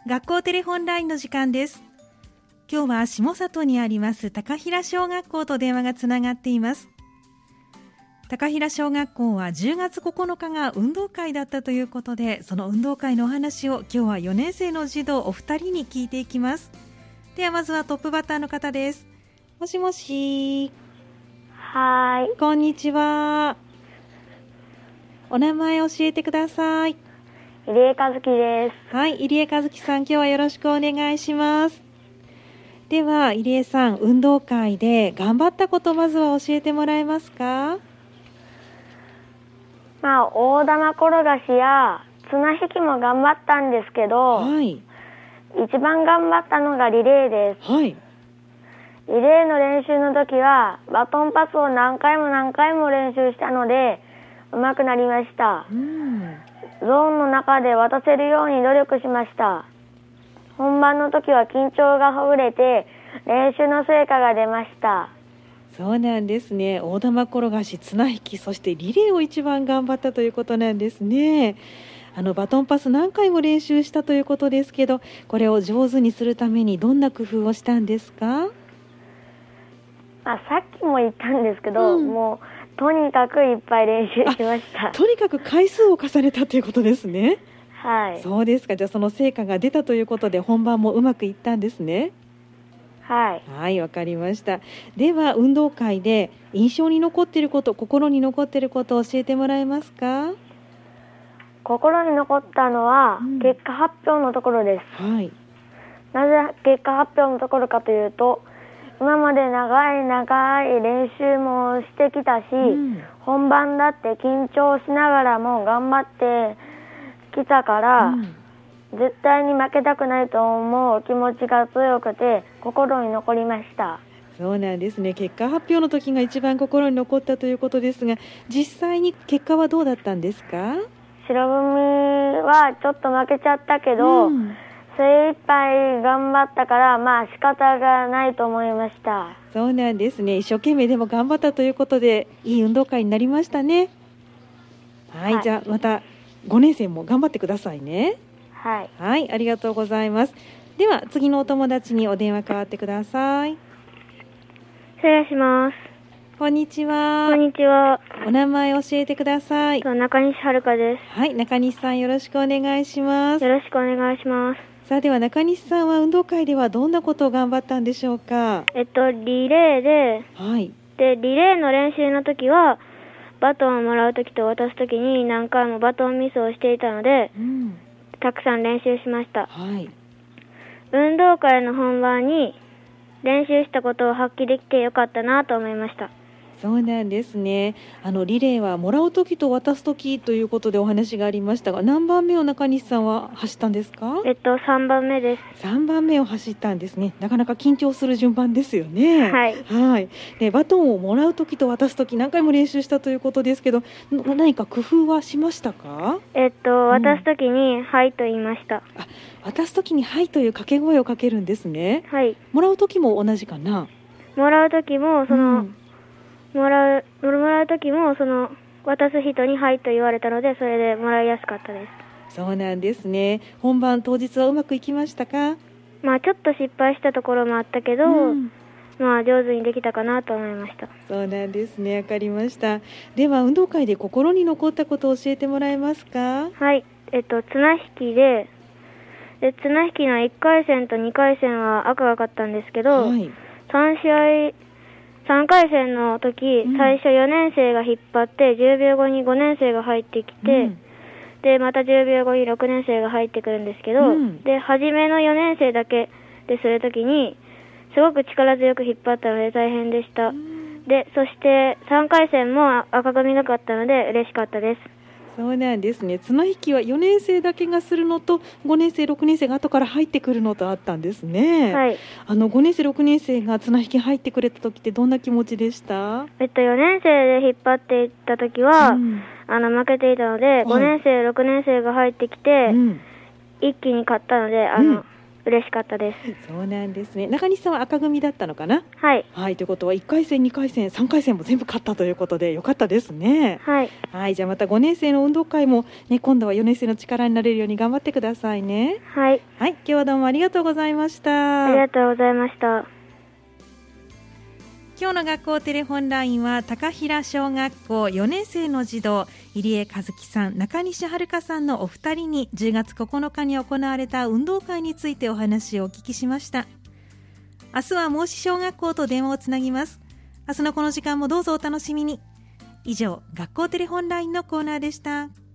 学校テレホンラインの時間です。今日は下里にあります高平小学校と電話がつながっています。高平小学校は10月9日が運動会だったということで、その運動会のお話を今日は4年生の児童お二人に聞いていきます。ではまずはトップバッターの方です。もしもし。 はい、 こんにちは。お名前教えてください。 入江和樹です。 はい、入江和樹さん、今日はよろしくお願いします。では入江さん、運動会で頑張ったことまずは教えてもらえますか？ 大玉転がしや綱引きも頑張ったんですけど、 はい、 一番頑張ったのがリレーです。 はい、 リレーの練習の時はバトンパスを何回も練習したので上手くなりました。ゾーンの中で渡せるように努力しました。本番の時は緊張がほぐれて練習の成果が出ました。 そうなんですね。大玉転がし、綱引き、そしてリレーを一番頑張ったということなんですね。バトンパス何回も練習したということですけど、これを上手にするためにどんな工夫をしたんですか？ さっきも言ったんですけど、もうとにかくいっぱい練習しました。 とにかく回数を重ねたということですね。 はい。 そうですか。じゃあその成果が出たということで本番もうまくいったんですね。 はい。 はい、わかりました。では運動会で印象に残っていること、心に残っていることを教えてもらえますか？ 心に残ったのは、結果発表のところです。 はい。 なぜ結果発表のところかというと、今まで長い練習もしてきたし、本番だって緊張しながらも頑張ってきたから、絶対に負けたくないと思う気持ちが強くて心に残りました。 そうなんですね。結果発表の時が一番心に残ったということですが、実際に結果はどうだったんですか？ 白組はちょっと負けちゃったけど、精一杯頑張ったから仕方がないと思いました。 そうなんですね。一生懸命でも頑張ったということでいい運動会になりましたね。はい、じゃあまた5年生も頑張ってくださいね。 はい、 はい、ありがとうございます。では次のお友達にお電話代わってください。 失礼します。 こんにちは。 こんにちは。 お名前教えてください。 中西遥です。 はい、中西さんよろしくお願いします。 よろしくお願いします。 さあでは中西さんは運動会ではどんなことを頑張ったんでしょうか？ リレーで、リレーの練習の時はバトンをもらう時と渡す時に何回もバトンミスをしていたので、たくさん練習しました。運動会の本番に練習したことを発揮できてよかったなと思いました。 そうなんですね。リレーはもらうときと渡すときということでお話がありましたが、何番目を中西さんは走ったんですか ？3番目です。 3番目を走ったんですね。なかなか緊張する順番ですよね。 はい。 で、バトンをもらうときと渡すとき何回も練習したということですけど、何か工夫はしましたか？ 渡すときにはいと言いました。 渡すときにはいという掛け声をかけるんですね。 はい。 もらうときも同じかな？ もらうときももらう時も渡す人にはいと言われたので、それでもらいやすかったです。 そうなんですね。本番当日はうまくいきましたか？ ちょっと失敗したところもあったけど、上手にできたかなと思いました。 そうなんですね。わかりました。では運動会で心に残ったことを教えてもらえますか？ はい。綱引きで綱引きの1回戦と2回戦は赤が勝ったんですけど、3回戦の時、最初4年生が引っ張って10秒後に5年生が入ってきて、でまた10秒後に6年生が入ってくるんですけど、で初めの4年生だけでする時にすごく力強く引っ張ったので大変でした。でそして3回戦も赤組が勝ったので嬉しかったです。 そうなんですね。綱引きは4年生だけがするのと5年生6年生が後から入ってくるのとあったんですね。 はい。 5年生6年生が綱引き入ってくれた時ってどんな気持ちでした？ 4年生で引っ張っていった時は、負けていたので、5年生6年生が入ってきて、一気に勝ったので嬉しかったです。 そうなんですね。中西さんは赤組だったのかな。 はい。 はい、ということは1回戦2回戦3回戦も全部勝ったということでよかったですね。 はい。 はい、じゃあまた5年生の運動会も、ね、今度は4年生の力になれるように頑張ってくださいね。 はい。 はい、今日はどうもありがとうございました。 ありがとうございました。 今日の学校テレホンラインは高平小学校4年生の児童入江和樹さん、中西遥さんのお二人に10月9日に行われた運動会についてお話をお聞きしました。明日は孟子小学校と電話をつなぎます。明日のこの時間もどうぞお楽しみに。以上、学校テレホンラインのコーナーでした。